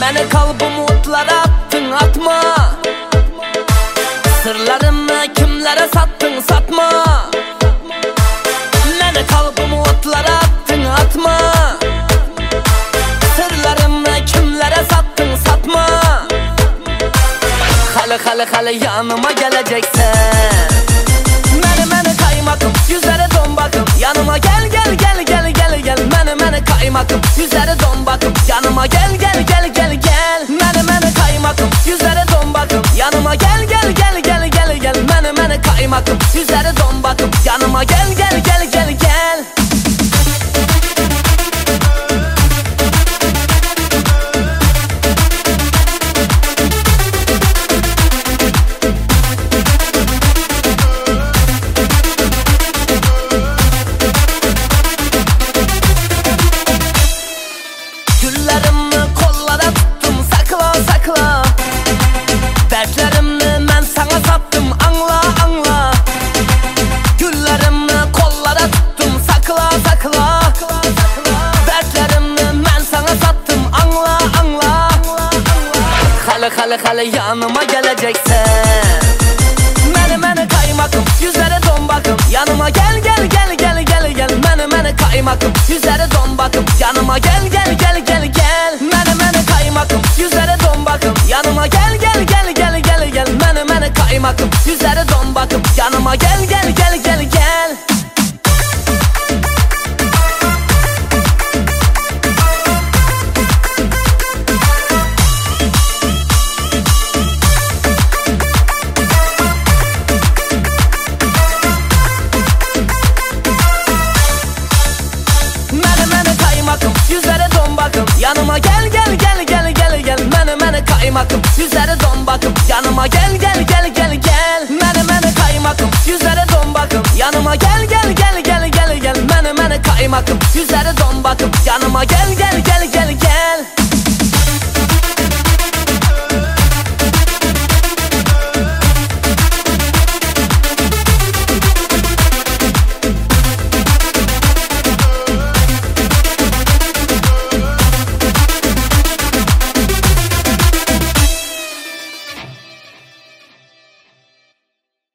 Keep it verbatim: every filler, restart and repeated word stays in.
Beni kalbim otlara attın, atma. Sırlarımı kimlere sattın, satma. Beni kalbim otlara attın, atma. Sırlarımı kimlere sattın, satma. Hale hale hale yanıma geleceksen, Mene mene kaymakım, yüzlere don bakım. Yanıma gel gel gel gel gel gel. Mene mene kaymakım, yüzlere don bakım. Yanıma gel gel gel gel gel. Mene mene kaymakım, yüzlere don bakım. Yanıma gel gel gel gel gel gel. Mene mene kaymakım, yüzlere don bakım. Yanıma gel gel gel gel gel. Güllerimi kollara tuttum, sakla sakla. Dertlerimi ben sana sattım, anla anla. Güllerimi kollara tuttum, sakla sakla. Dertlerimi ben sana sattım, anla anla. Hale hale hale yanıma geleceksen, Mene mene kaymakım, yüzlere don bakım. Yanıma gel gel gel gel gel gel. Mene mene kaymakım, yüzlere don bakım. Yanıma gel gel gel gel gel. Mene mene kaymakım, yüzlere don bakım. Yanıma gel gel gel gel gel gel. Mene mene kaymakım, yüzlere don bakım. Yanıma gel gel gel gel gel. Yüzlere don bakım. Yanıma gel gel gel gel gel gel. Mene mene kaymakım, yüzlere don bakım. Yanıma gel gel gel gel gel. Mene mene kaymakım, yüzlere don bakım. Yanıma gel gel gel gel gel gel. Mene mene kaymakım, yüzlere don bakım. Yanıma gel gel